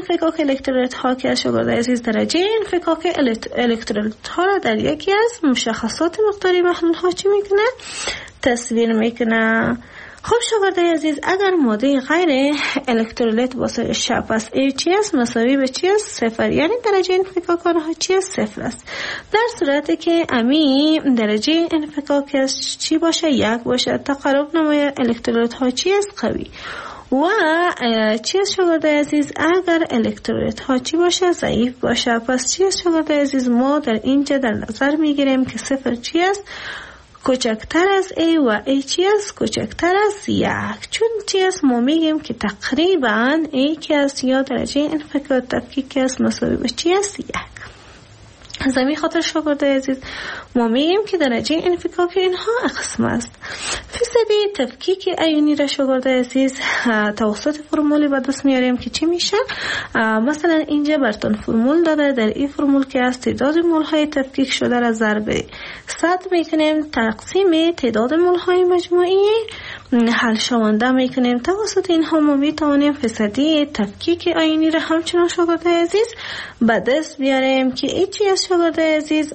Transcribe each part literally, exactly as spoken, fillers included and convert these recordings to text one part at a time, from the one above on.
انفکاک الکترولیت ها که شاگرد عزیز درجه انفکاک الکترولیت ها را در یکی از مشخصات مقداری محلول ها چی میکنه؟ تصویر میکنه. خب شاگرد عزیز اگر ماده غیر الکترولیت باشه ش پس ای چی است مساوی به چی است؟ صفر، یعنی درجه انفکاک آنها چی است؟ صفر است. در صورتی که امی درجه انفکاکش چی باشه؟ یک باشه. تقارب نمای الکترولیت ها چی است؟ قوی. و چی است شاگرد عزیز اگر الکترولیت ها چی باشه؟ ضعیف باشه. پس چی است شاگرد عزیز ما در اینجا در نظر میگیریم که صفر چی است؟ کوچکتر از ای و ای چی است؟ کوچکتر از یک. چون چی است؟ ما میگیم که تقریبا ای که است یا درجه انفکاک تفکیک است مساوی به چی است؟ یک. از همین خاطر شاگرد عزیز ما میگیم که درجه انفکاک اینها قسم است. فیصدی تفکیک ایونی را شاگرد عزیز توسط فرمولی به دست میاریم که چی میشه؟ مثلا اینجا براتون فرمول داده، در این فرمول که از تعداد مول های تفکیک شده را ضرب صد میکنیم تقسیم تعداد مول های مجموعی حل شونده میکنیم. توسط اینها ما میتوانیم فیصدی تفکیک ایونی را همچنان شاگرد عزیز به دست بیاریم که این چی است شاگرد عزیز؟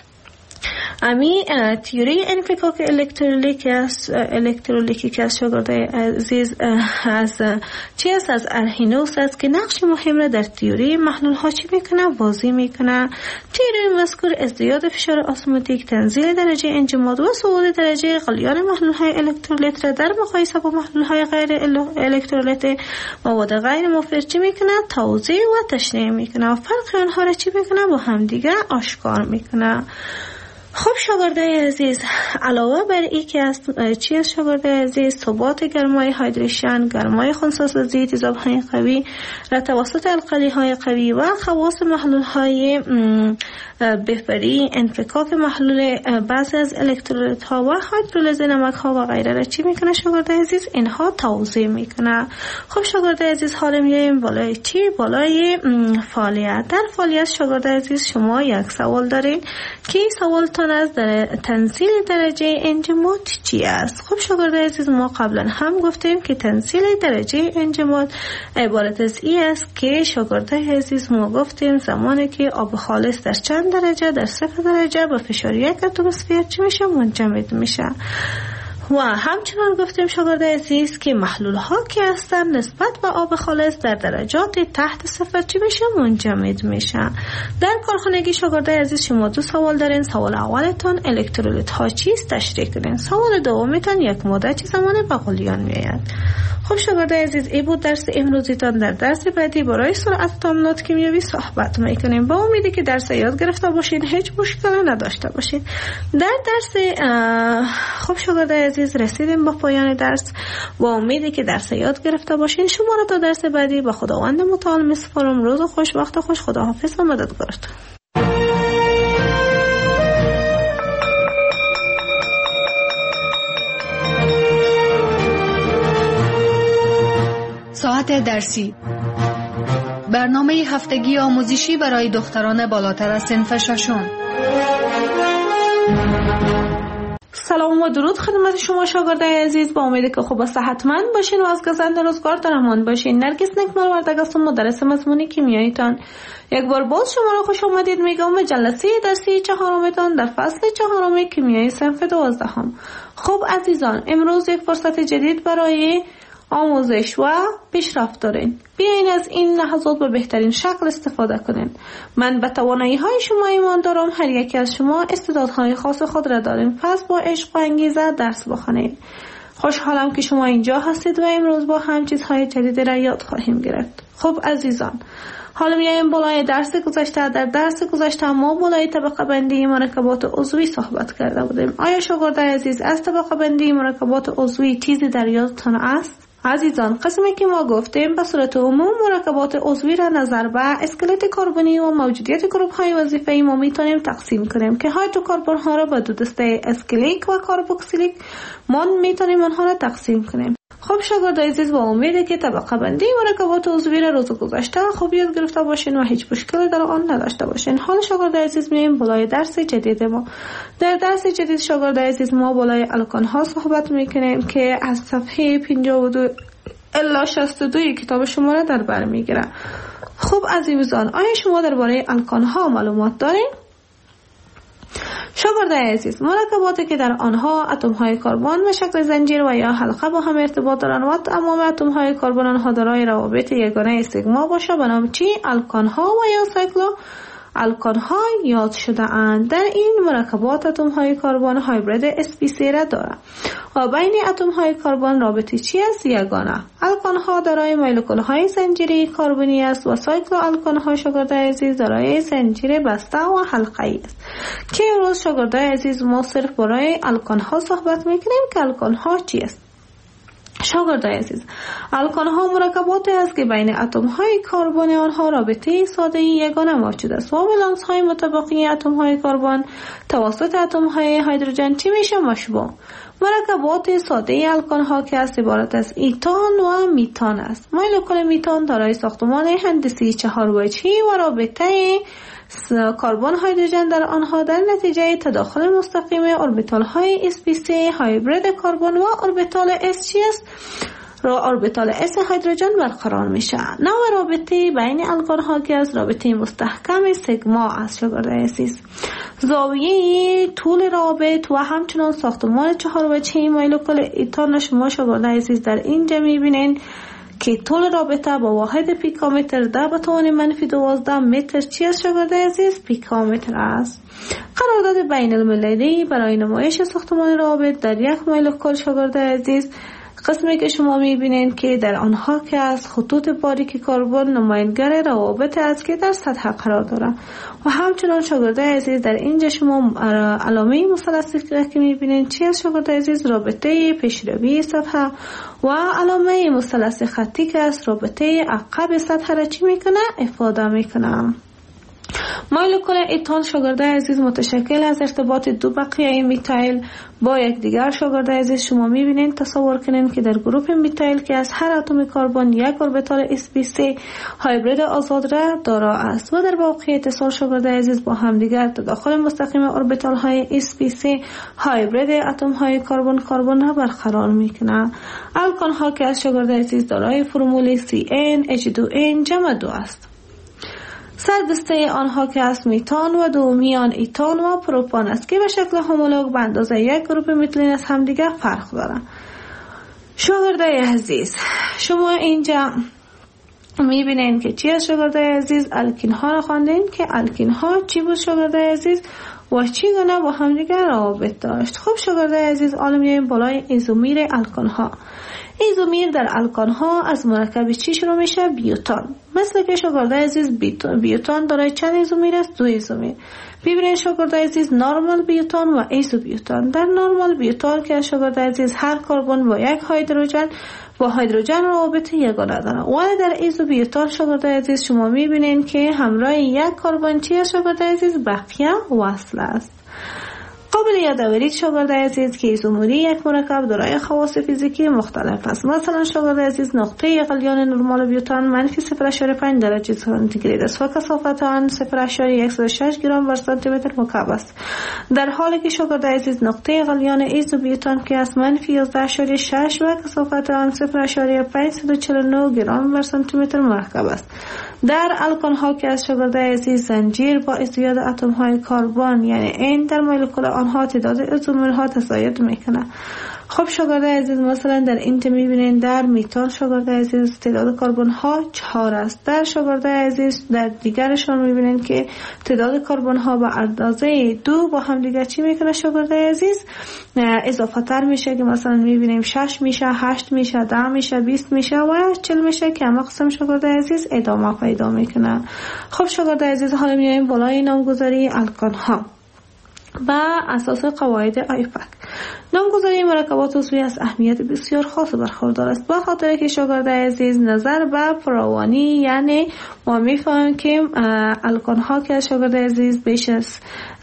امی تیوری انفکاک الکترولیک است الکترولیکی که از شاگرد عزیز از چی است؟ از ارهینوس است که نقش مهم را در تیوری محلول ها چی میکنه؟ بازی میکنه. تیوری مذکور ازدیاد فشار اسموتیک، تنزیل درجه انجماد و صعود درجه غلیان محلول های الکترولیت را در مقایسه با محلول های غیر الکترولیت مواد غیر مفید چی میکنه؟ توضیح و تشریح میکنه و فرق آنها را چی میکنه؟ با همدیگه آشکار میکنه. خب شاگرد عزیز علاوه بر این که از چی است شاگرد عزیز؟ ثبات گرمای هایدریشن، گرمای خنثی‌سازی تیزاب های قوی را توسط القلی های قوی و خواص محلول های بهبری، انفکاک محلول بعضی از الکترولیت ها و هیدرولیز نمک ها و غیره را چی میکنه شاگرد عزیز؟ اینها توضیح میکنه. خب شاگرد عزیز حالا میایم بالای چی؟ بالای فعالیت. در فعالیت شاگرد عزیز شما یک سوال دارین که سوالتان از در تنزیل درجه انجماد چی است؟ خب شاگرد عزیز ما قبلا هم گفتیم که تنزیل درجه انجماد عبارت از این است که شاگرد عزیز ما گفتیم زمانی که آب خالص در چند درجه؟ در صفر درجه با فشار یک اتمسفر چی میشه؟ منجمد میشه. و همچنان گفتیم شاگرد عزیز که محلول ها که هستن نسبت به آب خالص در درجات تحت صفر چی میشه؟ منجمد میشه. در کارخانگی شاگرد عزیز شما دو سوال دارین. سوال اولتون الکترولیت ها چیست؟ تشریح کنین. سوال دومیتون یک ماده چه زمانی به غلیان میآید. خب شاگرد عزیز این بود درس امروزیتان. در درس بعدی برای سرعت تعاملات کیمیایی صحبت میکنیم. با امیدی که درس یاد گرفته باشین، هیچ مشکلی نداشته باشین. در درس خب شاگرد عزیز رسیدیم به پایان درس. با امیدی که درس یاد گرفته باشین. شما را تا درس بعدی به خداوند متعال میسپارم. روز خوش، وقت خوش. خداحافظ و مددگارتون. ساعت درسی، برنامه هفتگی آموزشی برای دختران بالاتر از صنف ششم. سلام و درود خدمت شما شاگردای عزیز. با امیدی که خوب و صحتمند باشین و از گزند روزگار در امان باشین. نرگس نکمال وردگ هستم، مدرس مضمون کیمیاییتان. یک بار باز شما را خوش آمدید میگم به جلسه درسی چهارمتان در فصل چهارم کیمیای صنف دوازدهم. خب عزیزان، امروز یک فرصت جدید برای آموزش و پیشرفت دارین. بیاین از این لحظات به بهترین شکل استفاده کنین. من به توانایی های شما ایمان دارم. هر یکی از شما استعدادهای خاص خود را دارین. پس با عشق و انگیزه درس بخونید. خوشحالم که شما اینجا هستید و امروز با هم چیزهای جدیدی را یاد خواهیم گرفت. خب عزیزان، حالا میایم بالای درس گذشته. در درس گذشته ما بالای طبقه بندی مرکبات عضوی صحبت کرده بودیم. آیا شاگرد عزیز از طبقه بندی مرکبات عضوی چیزی در یادتان است؟ عزیزان، قسمی که ما گفتیم به صورت عموم مرکبات عضوی را نظر به اسکلت کربنی و موجودیت گروه های وظیفه‌ای ما میتونیم تقسیم کنیم که هیدروکربن ها را به دو دسته اسکلیک و کاربوکسیلیک ما میتونیم آنها را تقسیم کنیم. خب شاگرد عزیز، با امیده که طبقه بندی مرکبات عضوی را روز گذشته خوب یاد گرفته باشین و هیچ مشکلی در آن نداشته باشین. حالا شاگرد عزیز میایم بالای درس جدید ما. در درس جدید شاگرد عزیز ما بالای الکان ها صحبت میکنیم که از صفحه پنجاه و دو الی شصت و دو کتاب شما را در بر میگیره. خب عزیزان، آیا شما درباره الکان ها معلومات دارین؟ شاگرد عزیز، مرکباتی که در آنها اتم های کربن به شکل زنجیر و یا حلقه با هم ارتباط دارند و تمام اتم های کربن آنها دارای روابط یگانه سیگما باشه به نام چی؟ الکان ها و یا سایکلو الکان ها یاد شده اند. در این مرکبات اتم های کربن هایبرید اس پی سی را دارند و بین اتم های کربن رابطه چی است؟ یگانه. الکان ها دارای مولکول های زنجیری کربنی است و سایکلو الکان ها شاگرد عزیز دارای زنجیر بسته و حلقه‌ای است که امروز شاگرد عزیز ما صرف برای الکان ها صحبت میکنیم که الکان ها چی است. شاگرد عزیز، الکان ها مرکباتی است که بین اتم های کربن آنها رابطه ساده یگانه موجود است و ولانس های مطابقی اتم های کربن توسط اتم های هیدروژن چی میشه؟ مشبوع. مرکبات ساده الکان ها که است عبارت از ایتان و میتان است. مولکول میتان دارای ساختمان هندسی چهار وجهی و رابطه کربن هیدروژن در آنها در نتیجه تداخل مستقیم اوربیتال های اس پی سی هایبرید کربن و اوربیتال اس چی است؟ را اوربیتال اس هیدروژن برقرار میشه. نوع رابطه بین الکان ها که از رابطه مستحکم سیگما است. شاگرد عزیز، زاویه طول رابط و همچنان ساختمان چهار وجهی مولکول ایتان شما شاگرد عزیز در اینجا میبینین که طول رابطه با واحد پیکومتر ده به توان منفی دوازده متر چی است شاگرد عزیز؟ پیکومتر است. قرارداد بین المللی برای نمایش ساختمان رابط در یک مولکول شاگرد عزیز قسمی که شما میبینید که در آنها که از خطوط باریک کربن نمایانگر روابط است که در سطح قرار دارد و همچنان شاگرد عزیز در اینجا شما علامه مثلثی که میبینید چی است شاگرد عزیز؟ رابطه پیشروی سطح و علامه مثلث خطی که است رابطه عقب سطح را چی میکنه؟ افاده میکنه. مولکول ایتان شاگرد عزیز متشکل از ارتباط دو بقیه میتایل با یک دیگر شاگرد عزیز شما میبینید تصور کنین که در گروپ میتایل که از هر اتم کربن یک اوربیتال اس پی سی هایبرید آزاد را دارا است و در واقع اتصال شاگرد عزیز با هم دیگر تداخل مستقیم اوربیتال های اس پی سی هایبرید اتم های کربن کربن را برقرار میکنه. الکان ها که از شاگرد عزیز دارای فرمول سی ان اچ دو ان جمع دو است. سردسته آنها که از میتان و دومیان ایتان و پروپان است که به شکل همولوگ به اندازه یک گروپ میتیلین از همدیگر فرق دارند. شاگرد عزیز، شما اینجا میبینین که چی از شاگرد عزیز؟ الکین ها را خواندین که الکین ها چی بود شاگرد عزیز و چی گونه با همدیگر روابط داشت. خب شاگرد عزیز، حالا میایم بالای ایزومیر الکان ها. ایزومیر در الکان ها از مرکب چی شروع میشه؟ بیوتان. مثل که شاگرد عزیز بیوتان دارای چند ایزومیر است؟ دو ایزومیر. ببینید شاگرد عزیز، نورمال بیوتان و ایزو بیوتان. در نورمال بیوتان که شاگرد عزیز هر کربن با یک هیدروژن با هیدروژن روابط یگانه دارن، ولی در ایزو بیوتان شاگرد عزیز شما میبینید که همراه یک کربن چی است شاگرد عزیز؟ بقیه وصل است. قابل یادآوری شاگرد عزیز که ایزومری یک مرکب دارای خواص فیزیکی مختلف است. مثلا شاگرد عزیز نقطه غلیان نرمال بیوتان منفی صفر ممیز پنج درجه سانتیگراد است و کثافت آن صفر ممیز صد و شش گرم بر سانتی متر مکعب است، در حالی که شاگرد عزیز نقطه غلیان ایزو بیوتان که است منفی یازده ممیز شش و کثافت آن صفر ممیز پانصد و چهل و نه گرم بر سانتی متر مرکب است. در الکان ها که از شاگرد عزیز زنجیر با ازدیاد اتم های کربن یعنی این در مولکول آنها تعداد ایزومرها تزاید میکنه. خب شاگرد عزیز، مثلا در اینجا میبینین در میتان شاگرد عزیز تعداد کربن ها چهار است. در شاگرد عزیز در دیگرشان میبینین که تعداد کربن ها به اندازه دو با هم دیگه چی میکنه شاگرد عزیز؟ اضافه تر میشه که مثلا میبینیم شش میشه، هشت میشه، ده میشه، بیست میشه و چهل میشه که اما قسم شاگرد عزیز ادامه پیدا میکنه. خب شاگرد عزیز، حالا میایم بالای نامگذاری الکان ها با اساس قواعد آیپک. نامگذاری مرکبات عضوی از اهمیت بسیار خاص برخوردار است، به خاطر که شاگرد عزیز نظر به فراوانی یعنی ما میفهمیم که الکان ها که شاگرد عزیز بیش از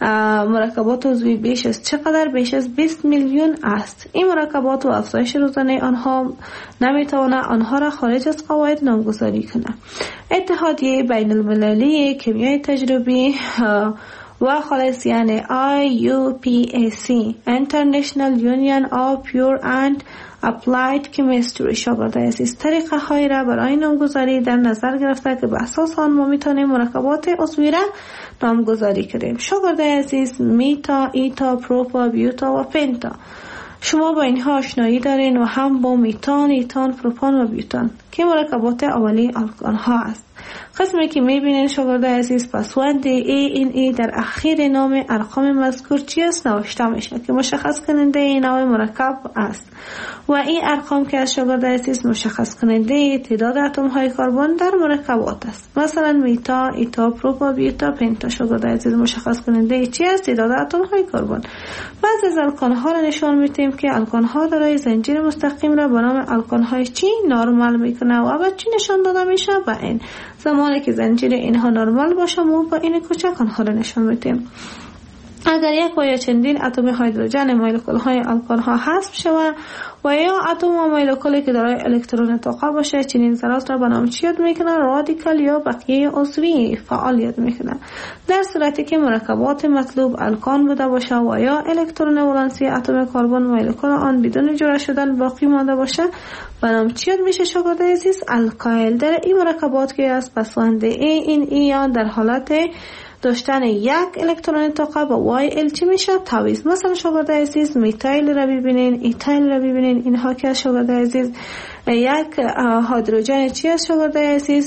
مرکبات عضوی بیش از چقدر؟ بیش از بیست میلیون است. این مرکبات و افزایش روزانه آنها نمیتونه آنها را خارج از قواعد نامگذاری کنه. اتحادیه بین المللی کیمیای تجربی و و خالص یعنی آی یو پی ای سی International Union of Pure and Applied Chemistry. شاگرد عزیز طریقه های را برای نامگذاری در نظر گرفته که به اساس آن ما میتونیم مرکبات عضوی را نامگذاری کنیم. شاگرد عزیز میتا، ایتا، پروپا، بیوتا و پنتا، شما با اینها آشنایی دارین و هم با میتان، ایتان، پروپان و بیوتان که مرکبات اولیه آلکان ها است. قسمی که میبینین شاگرد عزیز پسوند ای این ای در اخیر نام ارقام مذکور چی است نوشته میشه که مشخص کننده این نوع مرکب است و این ارقام که از شاگرد عزیز مشخص کننده تعداد اتم های کربن در مرکبات است. مثلا میتا، ایتا، پروپا، بیوتا، پنتا شاگرد عزیز مشخص کننده چی است تعداد اتم های کربن. بعضی از الکان ها را نشان میدیم که الکان ها دارای زنجیر مستقیم را به نام الکان های چی نرمال میکنه و بعد چی نشان داده میشه با این زمانی که زنجیر اینها نرمال باشه ما با این کوچک آنها را نشان میدیم. اگر یک و یا چندین اتم هیدروژن مولکول های الکان ها حذف شود و یا اتم و مولکولی که دارای الکترون طاقه باشه چنین ذرات را به نام چی یاد میکنه؟ رادیکال یا بقیه عضوی فعالیت میکنه. در صورتی که مرکبات مطلوب الکان بوده باشه و یا الکترون ولانسی اتم کربن مولکول آن بدون جدا شدن باقی مانده باشه به نام چی یاد میشه شاگرد عزیز؟ الکایل. در این مرکبات که از پسوند ای این ای در حالت داشتن یک الکترون طاقه با وای ال چی میشه؟ تعویض. مثلا شاگرد عزیز میتایل را ببینین، ایتایل را ببینین، اینها که شاگرد عزیز یک هیدروژن چی است شاگرد عزیز؟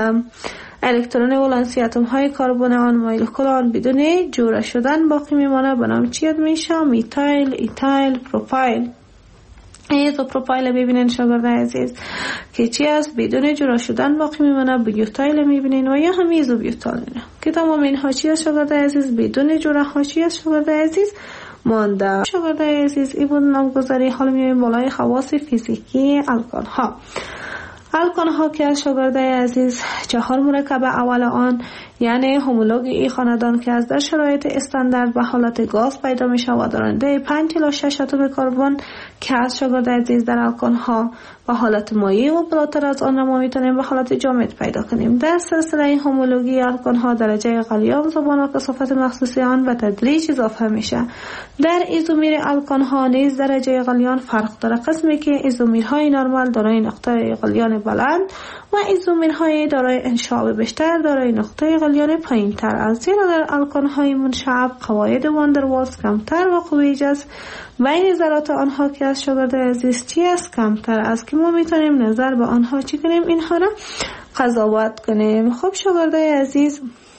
الکترون ولانسی اتم های کربن آن مولکول آن بدون جوړه شدن باقی میمانه به نام چی میشه؟ میتایل، ایتایل، پروپایل. ایزو پروپایل ببینین شاگرد عزیز که چی است بدون جدا شدن باقی میمونه. بیوتایل میبینین و یا هم ایزو بیوتایل که تمام اینها چی است شاگرد عزیز بدون جدا ها چی است شاگرد عزیز مانده. شاگرد عزیز این بود نامگذاری. حالا میایم بالای خواص فیزیکی الکان ها. الکان ها که از شاگرد عزیز چهار مرکب اول آن یعنی همولوگ ای خاندان که از در شرایط استاندارد به حالت گاز پیدا می شود دارنده پنج الی شش اتم کربن که از شاگرد عزیز در الکان ها به حالت مایع و بالاتر از آن را ما میتونیم به حالت جامد پیدا کنیم. در سلسله همولوگی الکان ها درجه غلیان زبان و کثافت مخصوصی آن به تدریج اضافه میشه. در ایزومیر الکان ها نیز درجه غلیان فرق داره. قسمی که ایزومیرهای نرمال دارای نقطه غلیان بلند و ایزومیرهای دارای انشعاب بیشتر دارای نقطه غلیان پایین تر است. زیرا در الکان های منشعب قواعد واندروالز کمتر و قوی جذب بین ذرات آنها که از شاگرد عزیز چی است کمتر است که ما میتونیم نظر به آنها چی کنیم اینها را قضاوت کنیم. خب شاگرد عزیز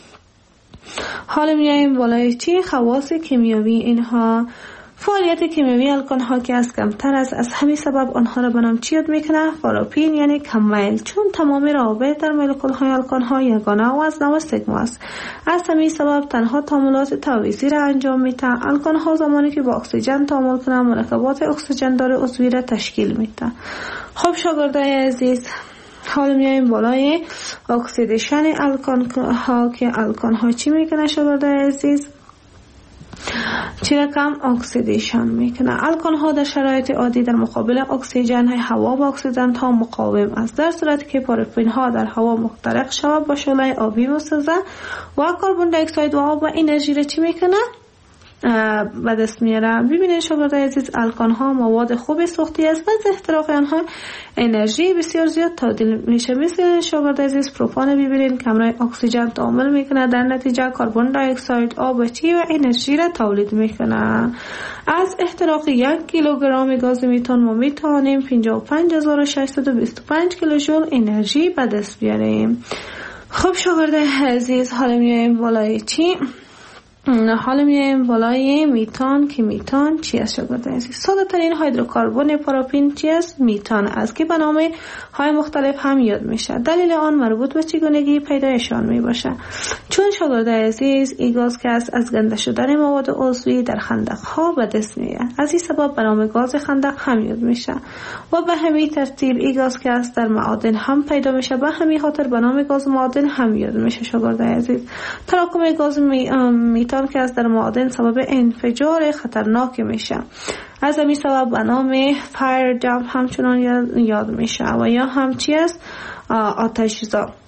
حالا میایم بالای چی خواص کیمیایی اینها. فعالیت کیمیایی الکان ها که از کمتر است از همین سبب آنها را به نام چی یاد میکنه؟ فاروپین یعنی کم میل، چون تمام روابط در مولکول های الکان ها یگانه و از نوع سیگما است. از همین سبب تنها تعاملات تعویضی را انجام میده. الکان ها زمانی که با اکسیژن تعامل کنند مرکبات اکسیژن دار عضوی را تشکیل میده. خب شاگردای عزیز حالا میایم بالای اکسیدیشن الکان ها که الکان ها چی میکنه شاگردای عزیز؟ چی رقم اکسیدیشن میکنه. الکان ها در شرایط عادی در مقابل اکسیژن های هوا و اکسیدنت ها مقاوم است. در صورتی که پارافین ها در هوا محترق شود با شعله آبی مسوزه و کربن دی اکساید و آب و انرژی را چی میکنه؟ به دست میاره. ببینید شاگرد عزیز الکان ها مواد خوب سوختی است و از احتراق آنها انرژی بسیار زیاد تبدیل میشه. مثل شاگرد عزیز پروپان ببینید که همراه اکسیژن تعامل میکنه در نتیجه کربن دی اکساید آب چی و انرژی را تولید میکنه. از احتراق یک کیلوگرم گاز میتان ما میتونیم پنجاه و پنج هزار و ششصد و بیست و پنج کیلوژول انرژی به دست بیاریم. خب شاگرد عزیز حالا میایم بالای چی؟ حالا میایم بالای میتان که میتان چی است شاگرد عزیز؟ ساده ترین هیدروکربن پاراپین چی است؟ میتان است که به نام های مختلف هم یاد میشه. دلیل آن مربوط به چگونگی پیدایشان می باشه. چون شاگرد عزیز این گاز که است از گنده شدن مواد عضوی در خندق ها به دست میاد. از این سبب به نام گاز خندق هم یاد میشه و به همین ترتیب این گاز که است در معادن هم پیدا میشه. به همین خاطر به نام گاز معادن هم یاد میشه شاگرد عزیز. تراکم گاز می... میتان که از در معادن سبب انفجار خطرناک میشه. از همین سبب به نام فایر جمپ همچنان یاد میشه و یا هم چی است؟ آتش‌زا.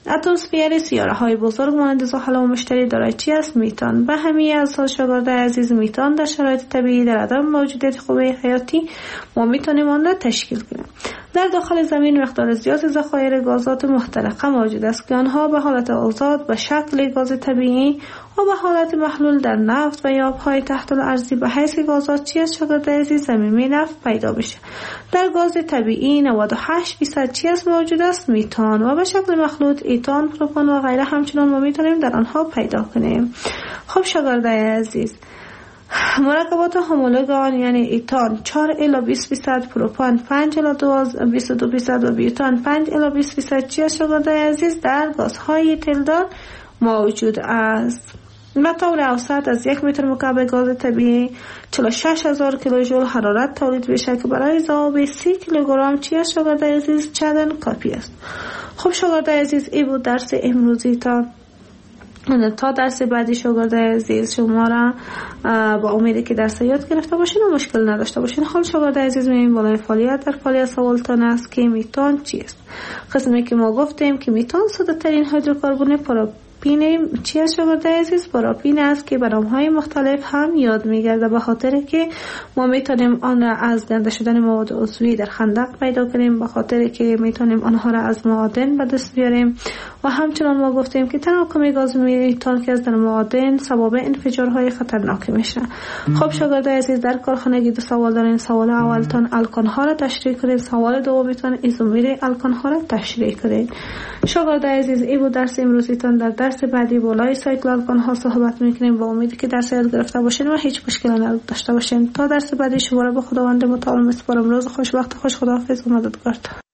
اتمسفری سیاره های بزرگ مانند زحل و مشتری دارای چی است؟ میتان. به همین اساس شاگرد عزیز، میتان در شرایط طبیعی در عدم موجودیت قوه حیاتی ما میتونیم آن را تشکیل کنیم. در داخل زمین مقدار زیادی ذخایر گازات محترقه موجود است که آنها به حالت آزاد به شکل گاز طبیعی و به حالت محلول در نفت و یا آبهای تحت الارضی به حیث گازات چی است شاگرد عزیز؟ زمینی نفت پیدا بشه. در گاز طبیعی نود و هشت درصد چی است موجود است؟ میتان و به شکل مخلوط ایتان، پروپان و غیره همچنان ما میتونیم در آنها پیدا کنیم. خب شاگرد عزیز، مرکبات هومولوگ آن یعنی ایتان چهار الی بیست درصد، پروپان پنج الی بیست و دو درصد و بیوتان پنج الی بیست درصد چی است شاگرد عزیز؟ در گازهای تلدار موجود است. به طور اوسط از یک متر مکعب گاز طبیعی چهل و شش هزار کیلوژول حرارت تولید میشه که برای ذوب سی کیلوگرم چی است شاگرد عزیز؟ چندان کافی است. خب شاگرد عزیز، این بود درس امروزی. تا تا درس بعدی شاگرد عزیز شما را با امیدی که درس یاد گرفته باشین و مشکل نداشته باشین. حال شاگرد عزیز می‌بینیم بالای فعالیت در فعالیت سوالتان است که میتان چیست؟ قسمی که ما گفتیم که میتان ساده ترین هیدروکربن پروپین چی است شاگرد عزیز؟ پروپین است که به نام‌های مختلف هم یاد می‌گرده، به خاطر که ما میتونیم آن را از گنده شدن مواد عضوی در خندق پیدا کنیم، به خاطر که میتونیم آنها را از معادن به دست بیاریم و همچنان ما گفتیم که تراکم گاز میتان که از در معادن سبب انفجارهای خطرناک میشه. خب شاگرد عزیز، در کارخانگی دو سوال دارین. سوال اولتان الکان ها را تشریح کنید، سوال دومیتان ایزومر الکان ها را تشریح کنید. شاگرد عزیز، این بود درس امروزیتان. در درس بعدی بالای سایکل الکان ها صحبت میکنیم. با امیدی که درس یاد گرفته باشین و هیچ مشکلی نداشته باشین. تا درس بعدی شما را به خداوند متعال میسپارم. روز خوش، وقت خوش، خداحافظ و مددگار.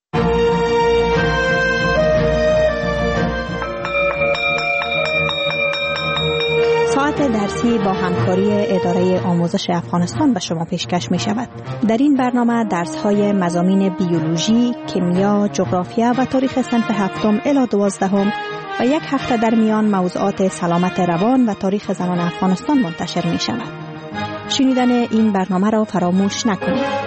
ساعت درسی با همکاری اداره آموزش افغانستان به شما پیشکش می شود. در این برنامه درس های مضامین بیولوژی، کیمیا، جغرافیا و تاریخ صنف هفتم الی دوازدهم و یک هفته در میان موضوعات سلامت روان و تاریخ زنان افغانستان منتشر می شود. شنیدن این برنامه را فراموش نکنید.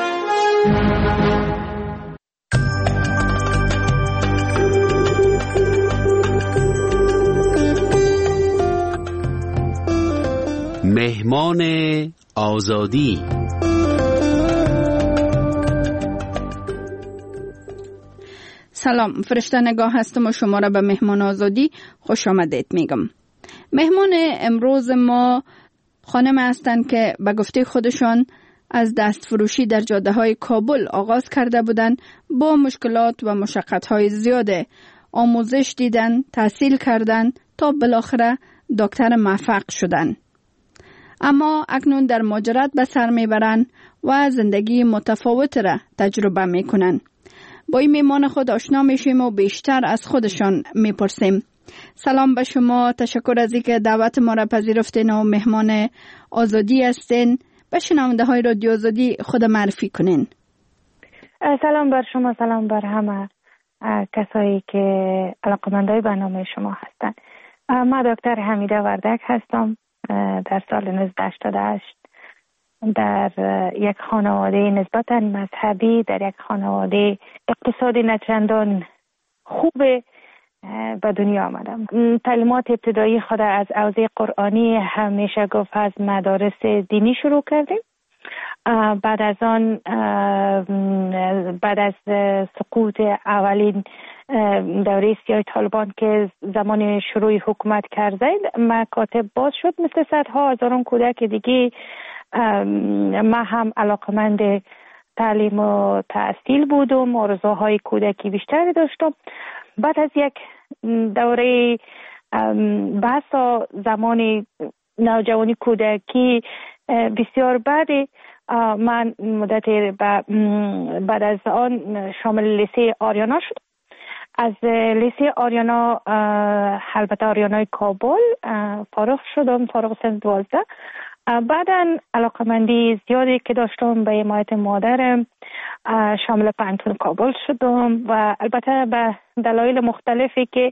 مهمان آزادی. سلام، فرشته نگاه هستم و شما را به مهمان آزادی خوش آمدید میگم. مهمان امروز ما خانم هستند که به گفته خودشان از دست فروشی در جاده های کابل آغاز کرده بودند. با مشکلات و مشقت های زیاده آموزش دیدن، تحصیل کردن تا بالاخره دکتر موفق شدن. اما اکنون در مهاجرت به سر میبرند و زندگی متفاوت را تجربه میکنن. با این میمان خود آشنا میشیم و بیشتر از خودشان میپرسیم. سلام به شما، تشکر از اینکه دعوت ما را پذیرفتین و مهمان آزادی هستین. به شنونده های رادیو آزادی خود معرفی کنین. سلام بر شما، سلام بر همه کسایی که علاقه‌مندای برنامه شما هستند. من دکتر حمیده وردک هستم. در سال نوزده هشتاد و هشت در یک خانواده نسبتاً مذهبی، در یک خانواده اقتصادی نچندان خوب به دنیا آمدم. تعلیمات ابتدایی خود از حوزه قرآنی همیشه گفت از مدارس دینی شروع کردیم. بعد از آن بعد از سقوط اولین دوره سیاه طالبان که زمان شروع حکومت کرده مکاتب باز شد، مثل صدها هزاران کودک دیگه ما هم علاقمند تعلیم و تحصیل بودم، آرزوهای کودکی بیشتری داشتم. بعد از یک دوره بحث زمان نوجوانی کودکی بسیار بعد من مدت بعد از آن شامل لیسه آریانا شد. از لیسه آریانا البته آریانای کابل فارغ شدم، فارغ سن دوازده. بعدا علاقمندی زیادی که داشتم به حمایت مادرم شامل پانتون کابل شدم و البته به دلایل مختلفی که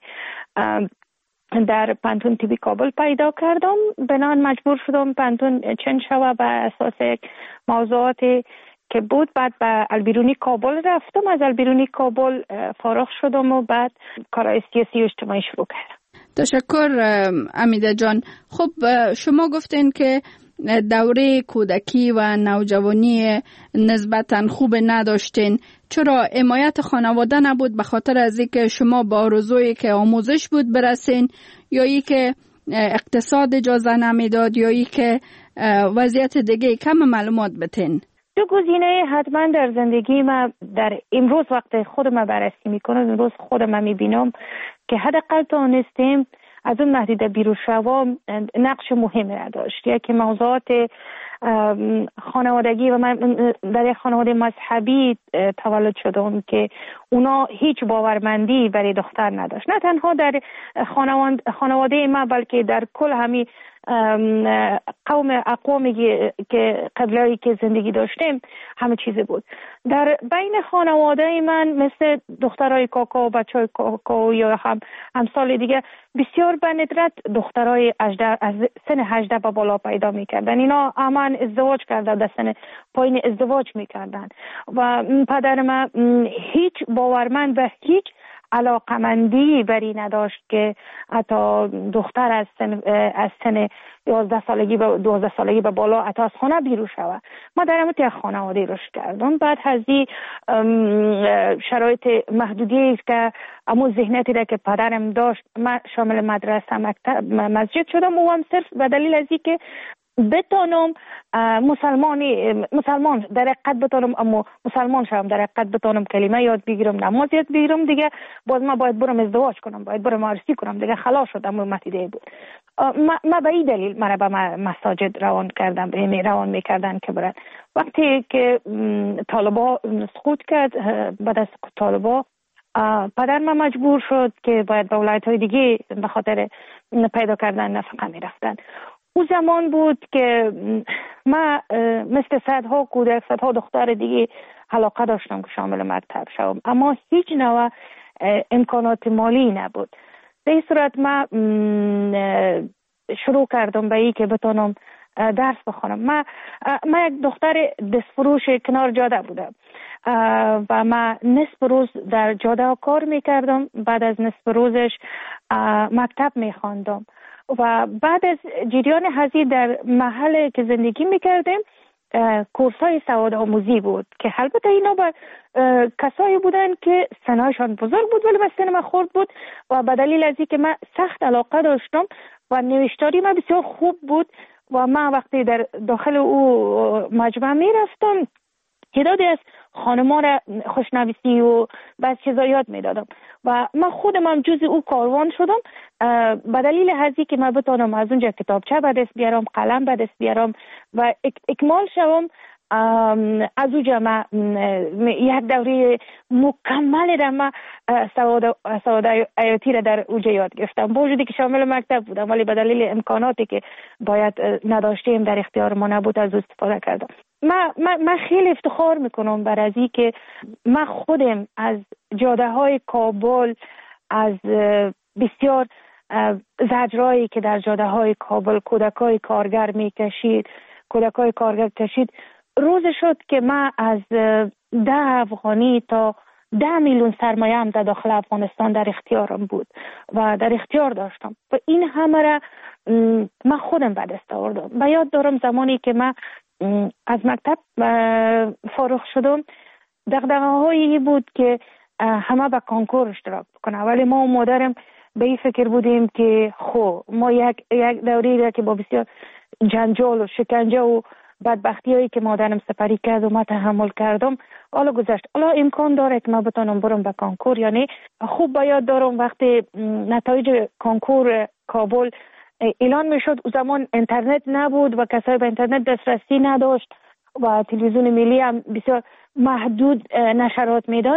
در پانتون تیبی کابل پیدا کردم بنان مجبور شدم پانتون چنج شوه به اساس موضوعات که بود. بعد به البیرونی کابل رفتم، از البیرونی کابل فارغ شدم و بعد کارهای سیاسی و اجتماعی شروع کردم. تشکر امیده جان. خب شما گفتین که دوره کودکی و نوجوانی نسبتاً خوب نداشتین. چرا حمایت خانواده نبود؟ به خاطر از اینکه شما با آرزویی که آموزش بود برسین، یا ای که اقتصاد اجازه نمیداد، یا ای که وضعیت دیگه؟ کم معلومات بتین. دو گزینه حتما در زندگی ما در امروز وقت خودم بررسی میکنم، امروز خودم میبینم که حداقل تونستیم از اون محدوده بیرون شوم نقش مهمی را داشت. یکی موضوعات خانوادگی و من در یک خانواده مذهبی تولد شدم که اونا هیچ باورمندی برای دختر نداشت، نه تنها در خانواده ما بلکه در کل همین قوم اقوامی که قبلی که زندگی داشتیم همه چیزی بود. در بین خانواده من مثل دخترای کاکا و بچهای کاکا یا هم همسال دیگه بسیار به ندرت دخترای از سن هجده به بالا پیدا میکردن. اینا همان ازدواج کرده، در سن پایین ازدواج میکردن و پدر من هیچ باورمند و هیچ علاقمندی بری نداشت که حتی دختر از سن از سن یازده سالگی به دوازده سالگی به بالا حتی از خانه بیرون شود. ما در همون خانواده رشد کردم. بعد از این شرایط محدودی است که همون ذهنیتی را که پدرم داشت، من شامل مدرسه مکتب مسجد شدم و هم صرف به دلیل از اینکه بتونم مسلمانی مسلمان در حقیقت بتونم اما مسلمان شوم، در حقیقت بتونم کلمه یاد بگیرم، نماز یاد بگیرم، دیگه باز ما باید برم ازدواج کنم، باید برم عروسی کنم، دیگه خلاص شدم. متیده بود ما, ما به این دلیل مرا به مساجد روان کردم، به روان میکردن که برن. وقتی که طالبا سقوط کرد، بعد از طالبا پدر من مجبور شد که باید به ولایت های دیگه به خاطر پیدا کردن نفقه میرفتن. او زمان بود که من مثل صدها کودک، صدها دختر دیگه علاقه داشتم که شامل مکتب شوم، اما هیچ نوع امکانات مالی نبود. به این صورت من شروع کردم به این که بتونم درس بخونم. من من یک دختر دستفروش کنار جاده بودم و من نصف روز در جاده کار میکردم، بعد از نصف روزش مکتب میخواندم و بعد از جریان هزی در محل که زندگی میکردیم کورس های سواد آموزی بود که البته اینا با کسایی بودن که سنهایشان بزرگ بود ولی سن من خرد بود و به دلیل از اینکه من سخت علاقه داشتم و نوشتاری من بسیار خوب بود و من وقتی در داخل او مجمع میرفتم تعدادی از خانما را خوشنویسی و بعض چیزا یاد میدادم و من خودم هم جز او کاروان شدم به دلیل هزی که من بتونم از اونجا کتابچه به دست بیارم، قلم به دست بیارم و اکمال شوم. از اونجا من یک دوره مکمل در من سواد سواد حیاتی را در اونجا یاد گرفتم، با وجودی که شامل مکتب بودم ولی به دلیل امکاناتی که باید نداشتیم در اختیار ما نبود از استفاده کردم. من, من, من خیلی افتخار میکنم بر از این که من خودم از جاده های کابل، از بسیار زجرایی که در جاده های کابل کودکای کارگر میکشید کودکای کارگر کشید روز شد که من از ده افغانی تا ده میلیون سرمایه هم در داخل افغانستان در اختیارم بود و در اختیار داشتم و این همه را من خودم به دست آوردم. و یاد دارم زمانی که من از مکتب فارغ شدم دغدغه هایی بود که همه به کنکور اشتراک بکنه، ولی ما و مادرم به این فکر بودیم که خو ما یک یک دوری را که با بسیار جنجال و شکنجه و بدبختی هایی که مادرم سپری کرد و ما تحمل کردم حالا گذشت، حالا امکان داره که ما بتونم برم به کنکور. یعنی خوب با یاد دارم وقتی نتایج کنکور کابل اعلان میشد، او زمان اینترنت نبود و کسایی به اینترنت دسترسی نداشت و تلویزیون ملی هم بسیار محدود نشرات میداد،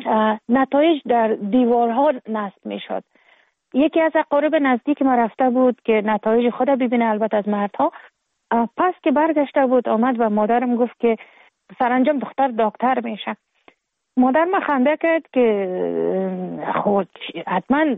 نتایج در دیوارها نصب میشد. یکی از اقارب نزدیک ما رفته بود که نتایج خود ببینه، البته از مردها. پس که برگشته بود آمد و مادرم گفت که سرانجام دختر دکتر میشه. مادر ما خنده کرد که خود حتما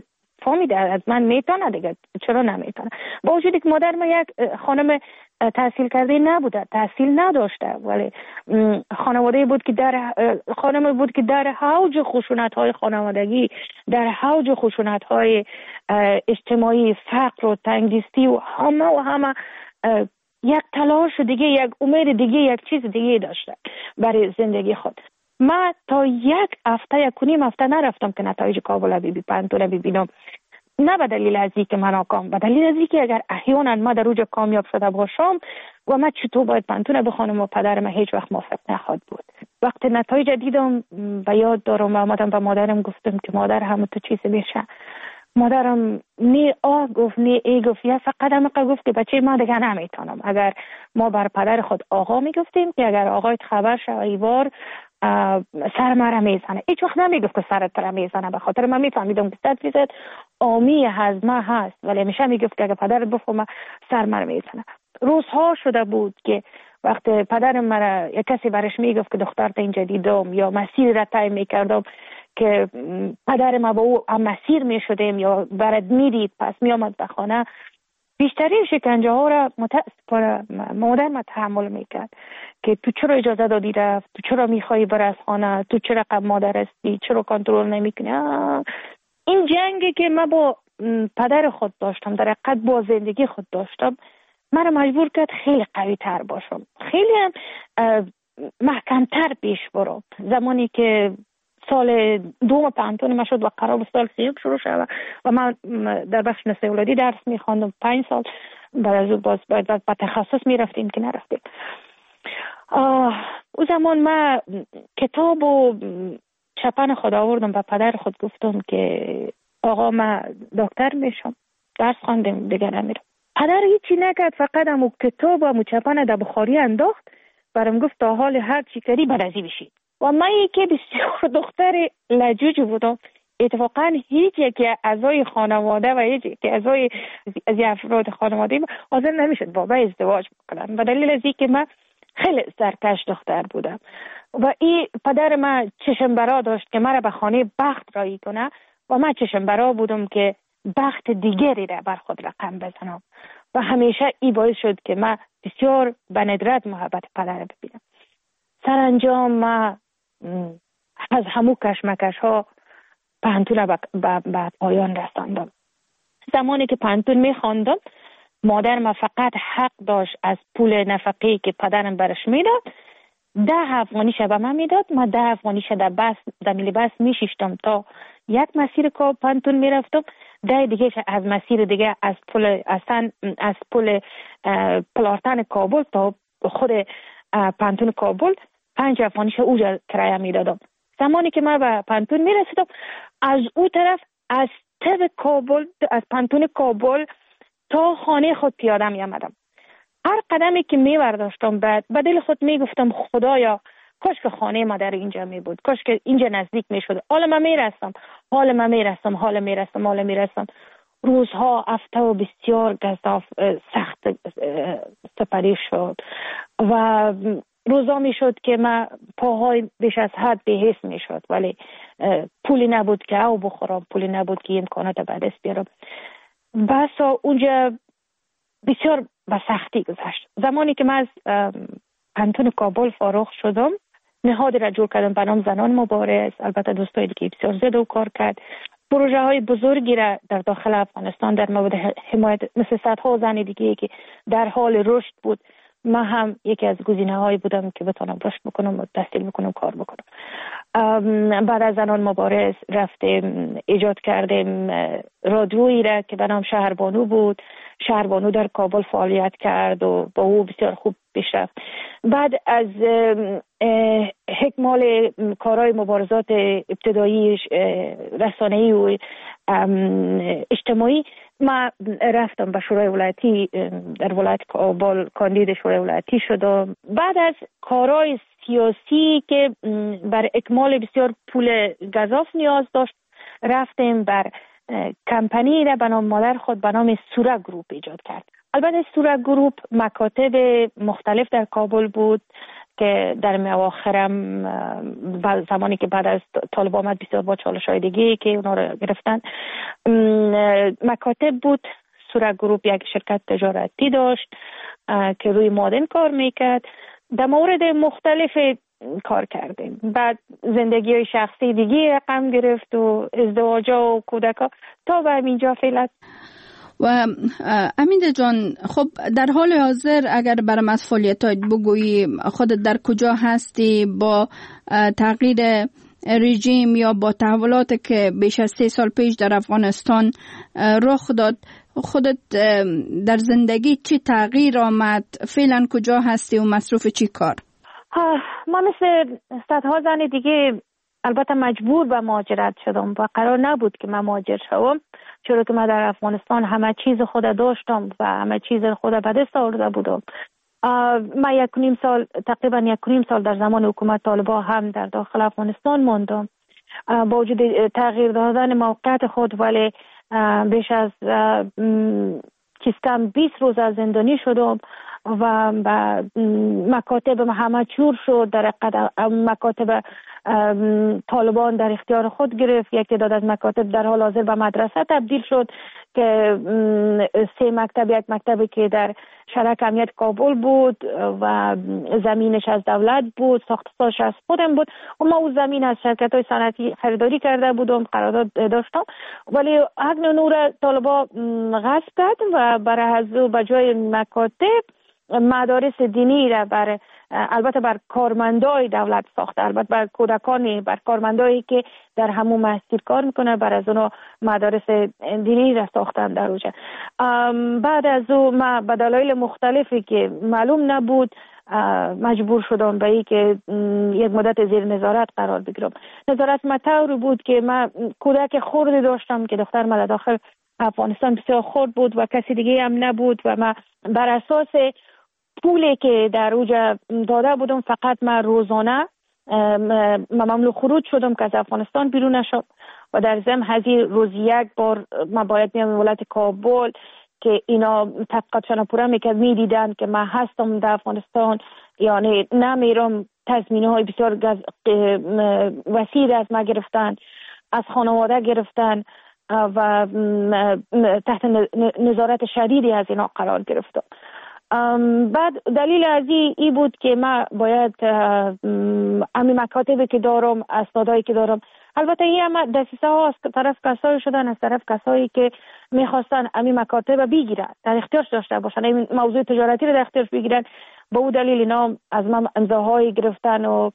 فهمیده از من میتونه دیگه، چرا نمیتونه؟ با وجودی که مادر ما یک خانم تحصیل کرده نبوده، تحصیل نداشته، ولی خانواده بود که در خانم بود که در حوج خشونت های خانوادگی، در حوج خشونت های اجتماعی، فقر و تنگدستی و همه و همه یک تلاش دیگه، یک امید دیگه، یک چیز دیگه داشته برای زندگی خود. من تا یک هفته یک کنیم هفته نرفتم که نتایج کابل بی بی پنتون ببینم، نه به دلیل از اینکه من ناکام، به دلیل از اینکه اگر احیانا ما در اوج کامیاب شده باشم و من چطور باید پنتون بخونم و پدرم هیچ وقت موافق نخواد بود. وقتی نتایج دیدم و یاد دارم و آمدم به مادرم گفتم که مادر همه تو چیز میشه، مادرم نی آه گفت نی ای گفت، یا فقط همه گفت که بچه ما دیگه نمیتونم. اگر ما بر پدر خود آقا میگفتیم که اگر آقایت خبر شد ایوار سر مرا میزنه، هیچ وقت نمیگفت که سرت را میزنه، به خاطر من میفهمیدم که صد فیصد آمی هضمه هست، ولی همیشه میگفت که اگر پدرت بفهمه سر مرا میزنه. روزها شده بود که وقت پدرم مرا یک کسی برش میگفت که دخترت اینجا دیدم، یا مسیر را طی میکردم که پدر ما با او مسیر میشدیم یا برد میدید پس میامد به خانه، بیشترین شکنجه ها را متاسفانه مادر ما تحمل میکرد که تو چرا اجازه دادی رفت، تو چرا میخوایی بر از خانه، تو چرا قبل مادر هستی، چرا کنترل نمیکنی. این جنگی که من با پدر خود داشتم، در حقیقت با زندگی خود داشتم، من مجبور کرد خیلی قوی تر باشم، خیلی هم محکمتر پیش برم. زمانی که سال دوم پانتون ما شد و قرار بود سال سیوم شروع شد و من در بخش نسل اولادی درس میخواندم پنج سال، بعد از اون باز باید به تخصص میرفتیم که نرفتیم. او زمان من کتاب و چپن خود آوردم به پدر خود گفتم که آقا من دکتر میشم، درس خواندم دیگه نمیرم. پدر هیچی نکرد، فقط همو کتاب و همو چپن در بخاری انداخت، برام گفت تا حال هر چی کردی برازی بشید. و من یکی بسیار دختر لجوج بودم، اتفاقا هیچ یکی اعضای خانواده و هیچ یکی اعضای از افراد خانواده حاضر نمیشد با من ازدواج بکنن، به دلیل از اینکه من خیلی سرکش دختر بودم و این پدر من چشم برا داشت که مرا به خانه بخت رایی کنه و من چشم برا بودم که بخت دیگری را بر خود رقم بزنم و همیشه این باعث شد که من بسیار به ندرت محبت پدر ببینم. سرانجام من از همو کشمکش ها پانتون به پایان رساندم. زمانی که پانتون می خواندم مادر ما فقط حق داشت از پول نفقه‌ای که پدرم برش میداد ده افغانی به من میداد، من ده افغانی در بس در ملی بس میشیشتم تا یک مسیر که پانتون میرفتم، ده دیگه از مسیر دیگه از پل اصلا از پل پلارتن کابل تا خود پانتون کابل پنج افغانیش اوجا کرایه میدادم. زمانی که من به پانتون میرسیدم از او طرف از طب کابل از پانتون کابل تا خانه خود پیاده می آمدم. هر قدمی که می برداشتم بعد به دل خود می گفتم خدایا کاش که خانه ما در اینجا می بود، کاش که اینجا نزدیک می شد. حالا من می رستم حالا من می رستم حالا می رستم حالا می رستم روزها هفته و بسیار گزاف سخت سپری شد و روزا می شد که من پاهای بیش از حد بی‌حس می شد، ولی پولی نبود که او بخورم، پولی نبود که امکانات به دست بیارم. بسا اونجا بسیار به سختی گذشت. زمانی که من از پانتون کابل فارغ شدم نهادی را جور کردم به نام زنان مبارز، البته دوستایی دیگه بسیار زیاد و کار کرد. پروژه های بزرگی را در داخل افغانستان در مورد حمایت مثل صدها زن دیگه که در حال رشد بود، من هم یکی از گزینه هایی بودم که بتونم رشد بکنم و تحصیل بکنم کار بکنم. بعد از زنان مبارز رفتیم ایجاد کردیم رادیویی را که به نام شهربانو بود. شهربانو در کابل فعالیت کرد و با او بسیار خوب پیش رفت. بعد از حکمال کارهای مبارزات ابتدایی رسانه‌ای و اجتماعی ما رفتم به شورای ولایتی در ولایت کابل کاندید شورای ولایتی شدم. بعد از کارهای سیاسی که بر اکمال بسیار پول گزاف نیاز داشت رفتیم بر کمپانی را به نام مادر خود به نام سورا گروپ ایجاد کرد. البته سورا گروپ مکاتب مختلف در کابل بود، که در اواخرم زمانی که بعد از طالب آمد بسیار با چالش های دیگه که اونا رو گرفتن، مکاتب بود. سورا گروپ یک شرکت تجارتی داشت که روی معادن کار میکرد. در مورد مختلف کار کردیم. بعد زندگی شخصی دیگه رقم گرفت و ازدواجا و کودکا تا به اینجا فعلا. و امیده جان، خب در حال حاضر اگر برام از فعالیتات بگویی، خودت در کجا هستی با تغییر رژیم یا با تحولاتی که بیش از سه سال پیش در افغانستان رخ داد، خودت در زندگی چی تغییر آمد؟ فعلا کجا هستی و مصروف چی کار؟ ما مثل صدها زن دیگه البته مجبور به مهاجرت شدم و قرار نبود که من مهاجر شوم، چرا که من در افغانستان همه چیز خود داشتم و همه چیز خود به دست آورده بودم. من یک نیم سال تقریبا یک نیم سال در زمان حکومت طالبان هم در داخل افغانستان ماندم با وجود تغییر دادن موقعیت خود، ولی بیش از کم بیست روز از زندانی شدم و مکاتب همه چور شد. در مکاتب طالبان در اختیار خود گرفت. یک تعداد از مکاتب در حال حاضر به مدرسه تبدیل شد که سه مکتب، یک مکتبی که در شرک امنیت کابل بود و زمینش از دولت بود، ساختش از خودم بود و ما اون زمین از شرکت های صنعتی خریداری کرده بودم، قرارداد داشتم، ولی حق نور طالبان غصب کرد و برای از به جای مکاتب مدارس دینی را بر البته بر کارمندای دولت ساخته، البته بر کودکانی، بر کارمندایی که در همون مسجد کار میکنه، بر از اونها مدارس دینی را ساختن در اوجه. بعد از اون ما به دلایل مختلفی که معلوم نبود مجبور شدم به این که یک مدت زیر نظارت قرار بگیرم. نظارت مطوری بود که من کودک خردی داشتم که دختر من داخل افغانستان بسیار خرد بود و کسی دیگه هم نبود و من بر اساس پولی که در اوجا داده بودم فقط من روزانه مملو خروج شدم که از افغانستان بیرون نشم و در ضمن هزینه روز یک بار من باید میام ولایت کابل که اینا تحقیقاتشان پورا میکرد، میدیدن که من هستم در افغانستان، یعنی نمیرم. تضمینه های بسیار وسیع از ما گرفتن، از خانواده گرفتن و تحت نظارت شدیدی از اینا قرار گرفتم. بعد دلیل از ای بود که من باید امی مکاتبی که دارم، اسنادایی که دارم، البته این هم دسیسه ها از طرف کسایی شدن، از طرف کسایی که میخواستن امی مکاتب بگیرن، در اختیارش داشته باشن، این موضوع تجارتی رو در اختیارش بگیرن. به اون دلیل اینا از من امضاهایی گرفتن و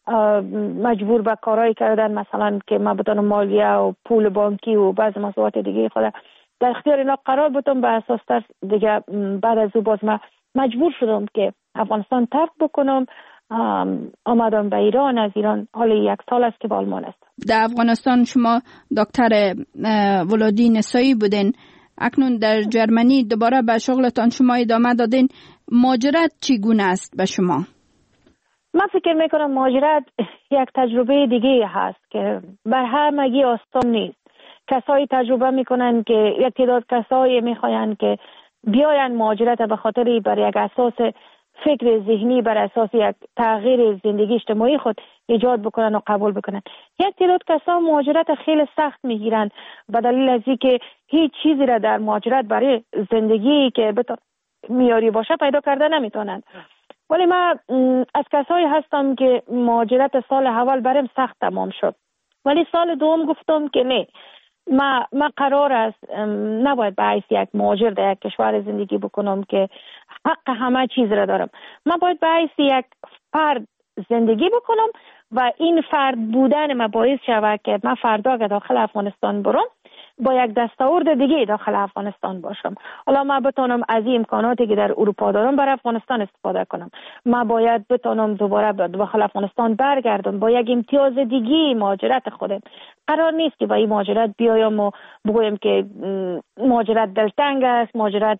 مجبور به کارهایی کردن، مثلا که من بتونم مالیه و پول بانکی و بعض مسئولیت دیگه خود در اختیار اینا قرار بدم. به اساس تر دیگه بعد از او باز من مجبور شدم که افغانستان ترک بکنم. آمدم به ایران. از ایران حالا یک سال است که با آلمان است. در افغانستان شما دکتر ولادی نسایی بودین، اکنون در جرمنی دوباره به شغلتان شما ادامه دادین. مهاجرت چگونه است به شما؟ من فکر میکنم مهاجرت یک تجربه دیگه هست که بر همگی آسان نیست. کسایی تجربه میکنن که یک تعداد کسایی میخواین که بیاین مهاجرت به خاطر بر یک اساس فکر ذهنی، بر اساس یک تغییر زندگی اجتماعی خود ایجاد بکنن و قبول بکنن. یک تعداد کسا مهاجرت خیلی سخت میگیرن به دلیل از اینکه هیچ چیزی را در مهاجرت برای زندگی که بتون میاری باشه پیدا کرده نمیتونن. ولی من از کسایی هستم که مهاجرت سال اول برام سخت تمام شد، ولی سال دوم گفتم که نه، ما ما قرار است نباید به حیث یک مهاجر در یک کشور زندگی بکنم که حق همه چیز را دارم. من باید به حیث یک فرد زندگی بکنم و این فرد بودن ما باعث شود که من فردا که داخل افغانستان برم با یک دستاورد دیگه داخل افغانستان باشم. حالا من بتونم از این امکاناتی که در اروپا دارم برای افغانستان استفاده کنم. من باید بتونم دوباره داخل افغانستان برگردم با یک امتیاز دیگه مهاجرت خودم. قرار نیست که با این مهاجرت بیایم و بگویم که مهاجرت دلتنگ است، مهاجرت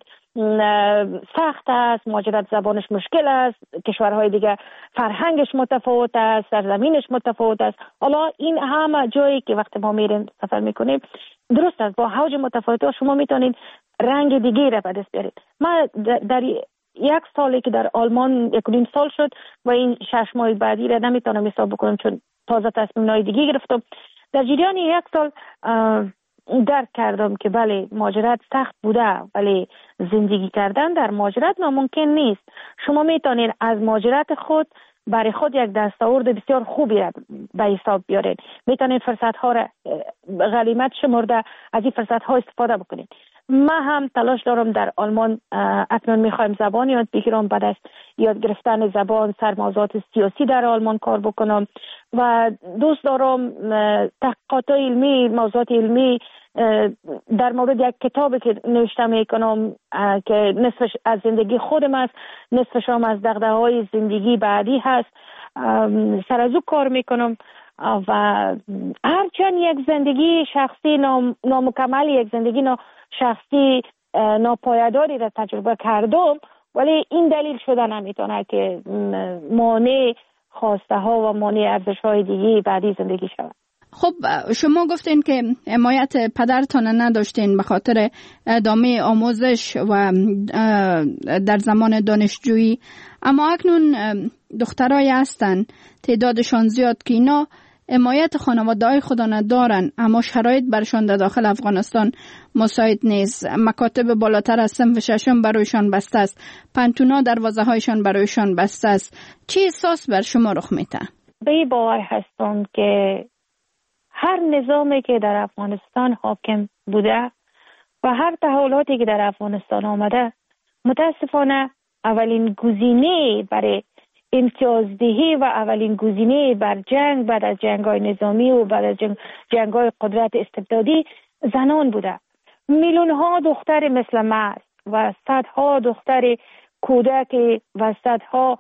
سخت است، مهاجرت زبانش مشکل است، کشورهای دیگه فرهنگش متفاوت است، سرزمینش متفاوت است. حالا این همه جایی که وقتی ما میریم سفر میکنیم درست است، با حوج متفاوت شما میتونید رنگ دیگه را به دست بیارید. من در یک سالی که در آلمان یک و نیم سال شد و این شش ماه بعدی را نمیتونم حساب بکنم چون تازه تصمیم‌های دیگه گرفتم. در جریان یک سال درک کردم که بله مهاجرت سخت بوده، ولی زندگی کردن در مهاجرت ناممکن نیست. شما میتونید از مهاجرت خود برای خود یک دستاورد بسیار خوبی را به حساب بیارید. میتونید فرصت ها را غنیمت شمرده از این فرصت ها استفاده بکنید. من هم تلاش دارم در آلمان اکنون میخوایم زبان یاد بگیرم، بعد از یاد گرفتن زبان سر موضوعات سیاسی در آلمان کار بکنم و دوست دارم تحقیقات علمی، موضوعات علمی در مورد یک کتابی که نوشته میکنم که نصفش از زندگی خودم است، نصفش هم از دغدغه‌های زندگی بعدی هست، سر از او کار میکنم و هرچند یک زندگی شخصی نام، نامکمل، یک زندگی نا شخصی ناپایداری را تجربه کردم، ولی این دلیل شده نمیتونه که مانع خواسته ها و مانع ارزش های دیگه بعدی زندگی شود. خب شما گفتین که حمایت پدرتان نداشتین به خاطر ادامه آموزش و در زمان دانشجویی، اما اکنون دخترای هستن تعدادشان زیاد که اینا حمایت خانواده‌های خود ندارن، اما شرایط برشان در داخل افغانستان مساعد نیست. مکاتب بالاتر از صنف ششم برایشان بسته است، پنتونا دروازه هایشان برایشان بسته است. چه احساس بر شما رخ میده؟ به این باور هستم که هر نظامی که در افغانستان حاکم بوده و هر تحولاتی که در افغانستان آمده، متاسفانه اولین گزینه برای امتیازدهی و اولین گزینه بر جنگ بعد از جنگ‌های نظامی و بعد از جنگ جنگ‌های قدرت استبدادی زنان بوده. میلیون‌ها دختر مثل من و صدها دختر کودک و صدها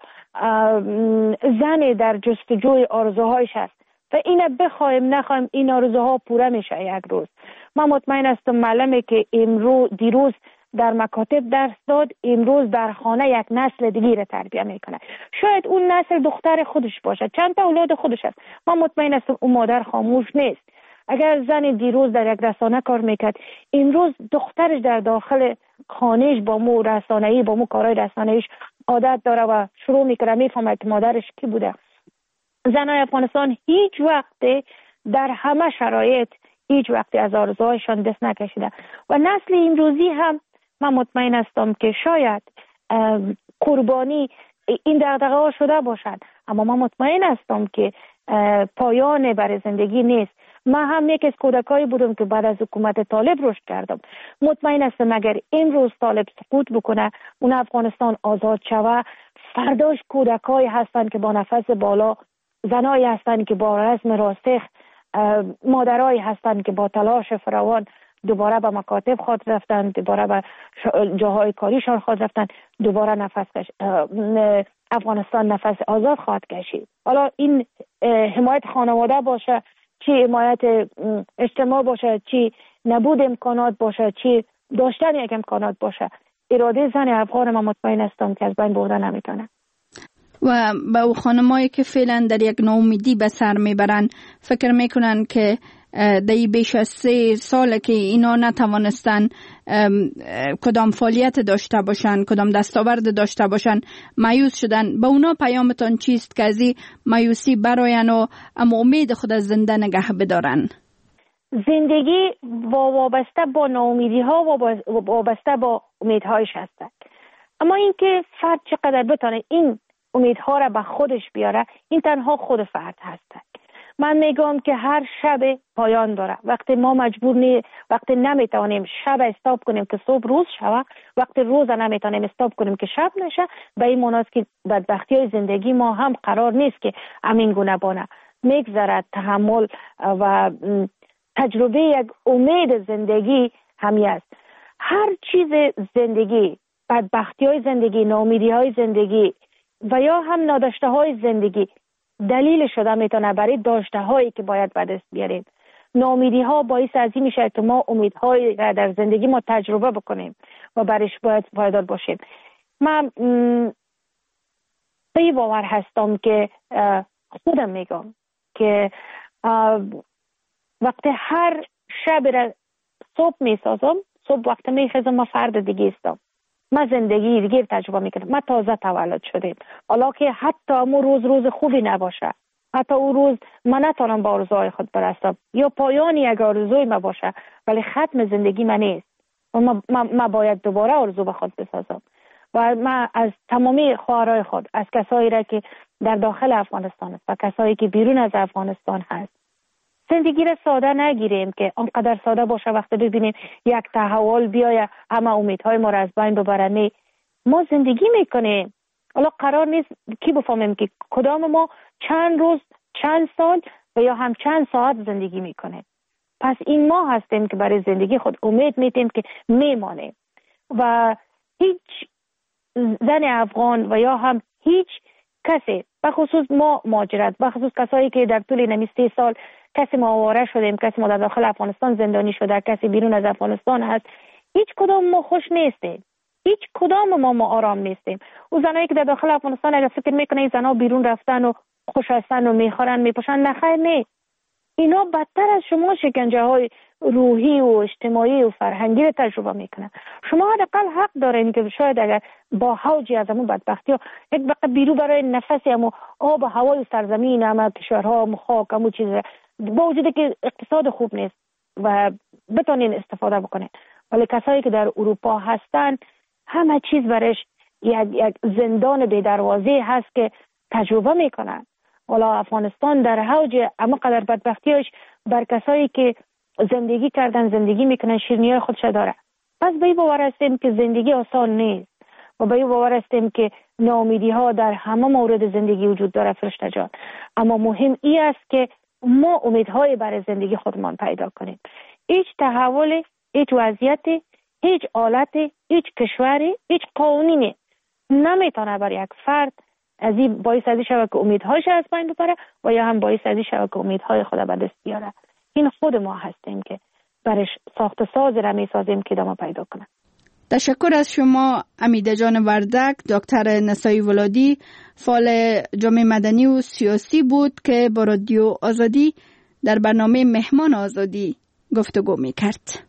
زن در جستجوی آرزوهایش است و اینه بخوایم نخوایم این آرزوها پوره میشه یک روز. من مطمئن هستم معلمی که امروز دیروز در مکاتب درس داد، امروز در خانه یک نسل دیگه را تربیت میکنه. شاید اون نسل دختر خودش باشه، چند تا اولاد خودش است. من مطمئن هستم اون مادر خاموش نیست. اگر زن دیروز در یک رسانه کار میکرد، امروز دخترش در داخل خانهش با مو رسانه‌ای با مو کارهای رسانه‌ایش عادت داره و شروع میکنه میفهمه که مادرش کی بوده. زنای افغانستان هیچ وقت در همه شرایط هیچ وقت از آرزوهایشان دست نکشیده و نسل امروزی هم من مطمئن هستم که شاید قربانی این دغدغه ها شده باشد، اما من مطمئن هستم که پایان برای زندگی نیست. من هم یک از کودکایی بودم که بعد از حکومت طالب رشد کردم. مطمئن هستم اگر امروز طالب سقوط بکنه، اون افغانستان آزاد شود، فرداش کودکایی هستند که با نفس بالا، زنایی هستند که با رزم راسخ، مادرایی هستند که با تلاش فراوان دوباره به مکاتب خود رفتن، دوباره به جاهای کاریشان خود رفتن، دوباره نفس کش... افغانستان نفس آزاد خواهد کشید. حالا این حمایت خانواده باشه، چی حمایت اجتماع باشه، چی نبود امکانات باشه، چی داشتن یک امکانات باشه، اراده زن افغان من مطمئن هستم که از بین برده نمیتونه. و با خانمایی که فعلا در یک ناامیدی به سر میبرن، فکر میکنن که در بیش از سه ساله که اینا نتوانستن کدام فعالیت داشته باشن، کدام دستاورد داشته باشن، مایوس شدن. به اونا پیامتان چیست که از این مایوسی براین و اما امید خود از زنده نگه بدارن؟ زندگی وابسته با ناامیدی ها و وابسته با امیدهایش هست، اما اینکه فرد چقدر بتونه این امیدها را به خودش بیاره، این تنها خود فرد هست. من میگم که هر شب پایان داره. وقتی ما مجبور نی وقتی نمیتونیم شب استاپ کنیم که صبح روز شوه، وقتی روز نمیتونیم استاپ کنیم که شب نشه، به این معنی است که بدبختی های زندگی ما هم قرار نیست که همین گونه بانه. میگذرد تحمل و تجربه یک امید زندگی همی است. هر چیز زندگی، بدبختی های زندگی، ناامیدی های زندگی و یا هم ناداشته های زندگی دلیل شده میتونه برای داشته هایی که باید به دست بیاریم. ناامیدی ها باعث از این میشه که ما امیدهایی را در زندگی ما تجربه بکنیم و برایش باید پایدار باشیم. من به باور هستم که خودم میگم که وقتی هر شب را صبح میسازم، صبح وقت میخیزم ما فرد دیگه استم. ما زندگی دیگه تجربه میکنم. ما تازه تولد شدیم، حالا که حتی امو روز روز خوبی نباشه، حتی او روز من نتونم با آرزوهای خود برسم یا پایان یک آرزوی ما باشه، ولی ختم زندگی من نیست و ما, ما, ما باید دوباره آرزو به خود بسازم. و ما از تمامی خواهرای خود، از کسایی را که در داخل افغانستان است و کسایی که بیرون از افغانستان هست، زندگی را ساده نگیریم که آنقدر ساده باشه وقتی ببینیم یک تحول بیاید همه امیدهای ما را از بین ببره. نه، ما زندگی میکنیم. حالا قرار نیست کی بفهمیم که کدام ما چند روز، چند سال و یا هم چند ساعت زندگی میکنه. پس این ما هستیم که برای زندگی خود امید میتیم که میمانیم و هیچ زن افغان و یا هم هیچ کسی، بخصوص ما مهاجرت، بخصوص کسایی که در طول نمی سی سال کسی ما آواره شدیم، کسی ما در داخل افغانستان زندانی شده، کسی بیرون از افغانستان هست، هیچ کدام ما خوش نیستیم، هیچ کدام ما ما آرام نیستیم. او زنایی که در داخل افغانستان اگر فکر میکنه این زنا بیرون رفتن و خوش هستن و میخورن میپوشن، نخیر نه، اینا بدتر از شما شکنجه های روحی و اجتماعی و فرهنگی رو تجربه میکنن. شما حداقل حق دارین که شاید اگر با حوجی از همون بدبختی ها یک بقیه بیرو برای نفسی همون آب و هوای و سرزمین همه کشورها و خاک همون چیز با وجود که اقتصاد خوب نیست و بتونین استفاده بکنین، ولی کسایی که در اروپا هستن همه چیز برش یک, یک زندان بی دروازه هست که تجربه میکنن. والا افغانستان در حوج اما قدر بدبختیش بر کسایی که زندگی کردن، زندگی میکنن، شیرینی‌های خودش داره. پس به این باور هستیم که زندگی آسان نیست و به این باور هستیم که ناامیدی ها در همه مورد زندگی وجود داره فرشته جان، اما مهم این است که ما امیدهای برای زندگی خودمان پیدا کنیم. هیچ تحول، هیچ وضعیت، هیچ حالت، هیچ کشوری، هیچ قانونی نمیتونه برای یک فرد از این باعث ازی شود که امیدهایش از بین ببره و یا هم باعث ازی شود که امیدهای خود به دست بیاره. این خود ما هستیم که برش ساخت ساز را می سازیم که ادامه پیدا کنه. تشکر از شما امیده جان وردک. دکتر نسایی ولادی فعال جامعه مدنی و سیاسی بود که با رادیو آزادی در برنامه مهمان آزادی گفتگو می کرد.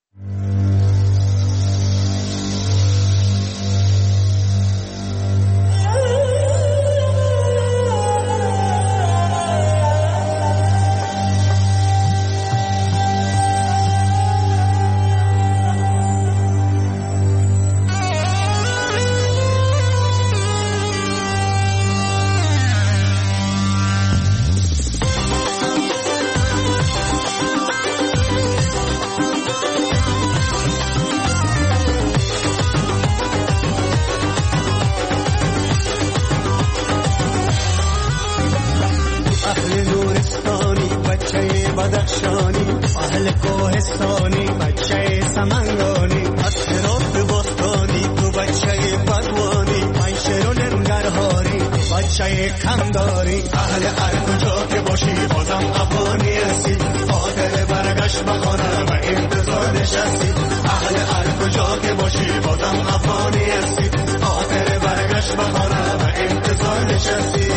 اهل کوهستانی بچه سمنگانی، از هرات باستانی تو بچه بدوانی، من شیرون ننگرهاری بچه کمداری، اهل هر کجا که باشی بازم افغانی هستی، خاطر برگشت بخانه و انتظار نشستی، اهل هر کجا که باشی بازم افغانی هستی، خاطر برگشت بخانه و انتظار نشستی.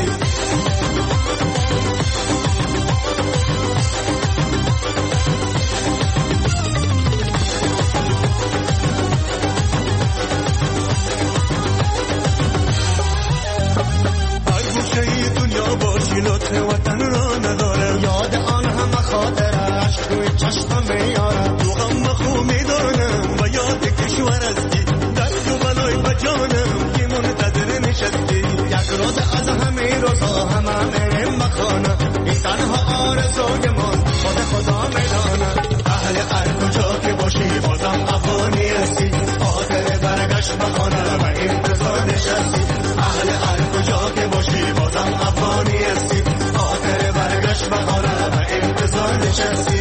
لطف وطن را نداره، یاد آن همه خاطرش توی چشمم میاره، تو غم خو میدانم و یاد کشور هستی، درد و بلای بجانم که منتظر نشستی، یک روز از همه روزا همه میرم مخانه، این تنها آرزوی من خود خدا میدانه، اهل هر کجا که باشی بازم افغانی هستی، خاطر برگشت بخانه و انتظار نشستی، اهل هر کجا که باشی بازم افغانی هستی، خاطر برگشت بخانه و انتظار نشستی.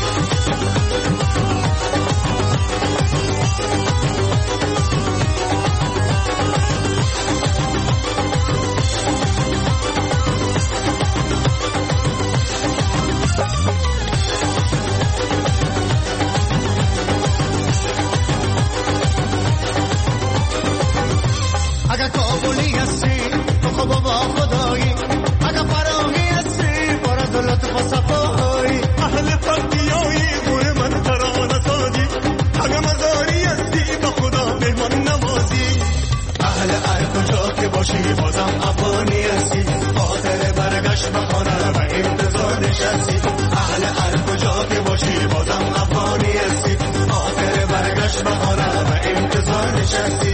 اگه کابلی هستی تو خب با خدایی، اگه فراهی هستی برد لطف و صفایی، اهل فردیایی گوه من ترانه سازی، اگه مزاری هستی با خدا مهمان نوازی، شهری